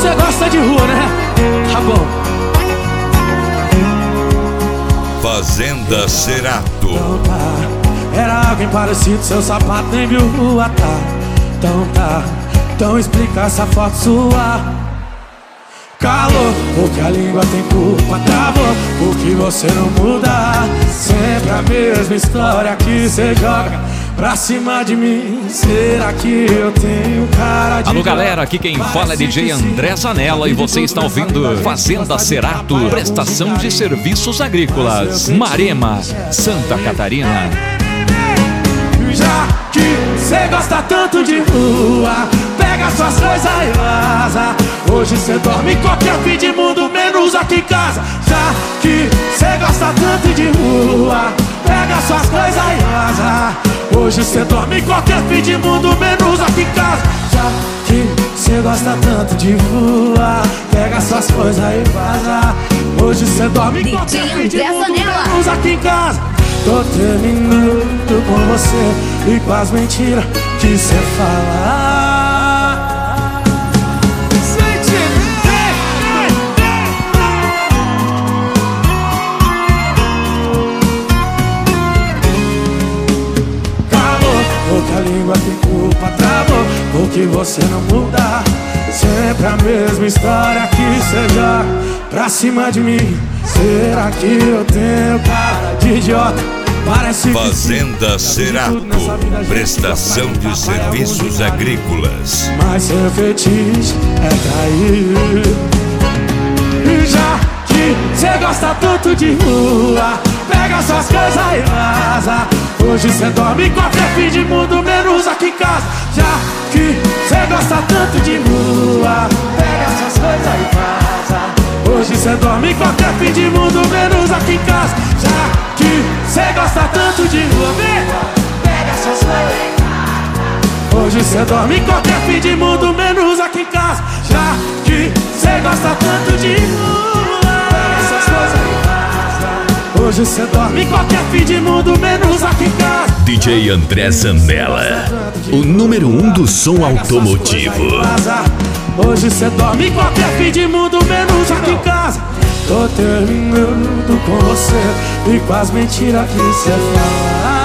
você gosta de rua, né? Tá bom. Fazenda Cerato. Então tá, era alguém parecido, seu sapato nem viu rua, tá? Então tá, então explica essa foto sua. Calor, porque a língua tem culpa, travou, porque você não muda. Sempre a mesma história que você joga pra cima de mim. Será que eu tenho cara de... Alô galera, aqui quem fala é DJ André Zanella e você está ouvindo Fazenda Cerato, prestação de serviços agrícolas, Marema, Santa Catarina. Já que cê gosta tanto de rua, pega suas coisas e vaza. Hoje cê dorme em qualquer fim de mundo, menos aqui em casa. Já que cê gosta tanto de rua, pega suas coisas e vaza. Hoje cê dorme em qualquer fim de mundo, menos aqui em casa. Já que cê gosta tanto de rua, pega suas coisas e vaza. Hoje cê dorme em qualquer fim de mundo, menos aqui em casa. Tô terminando com você e com as mentiras que cê fala. Calor, porque a língua tem culpa, travou, porque você não muda. Sempre a mesma história que cê joga pra cima de mim. Será que eu tenho cara de idiota? Parece Fazenda Cerato, prestação de serviços agrícolas. mas seu fetiche é trair. E já que cê gosta tanto de rua, pega suas coisas e vaza. Hoje cê dorme em qualquer fim de mundo, menos aqui em casa. Já que cê gosta tanto de rua, pega suas coisas e vaza. Hoje cê dorme em qualquer fim de mundo, menos aqui em casa. Já que cê gosta tanto de rua, pega suas coisas e vaza. Hoje cê dorme em qualquer fim de mundo, menos aqui em casa. Já que cê gosta tanto de rua, pega suas coisas e vaza. Hoje cê dorme em qualquer fim de mundo, menos aqui em casa. DJ André Zanella, o número 1 do som automotivo. Hoje cê dorme em qualquer fim de mundo, menos aqui em casa. Tô terminando com você e com as mentiras que cê fala.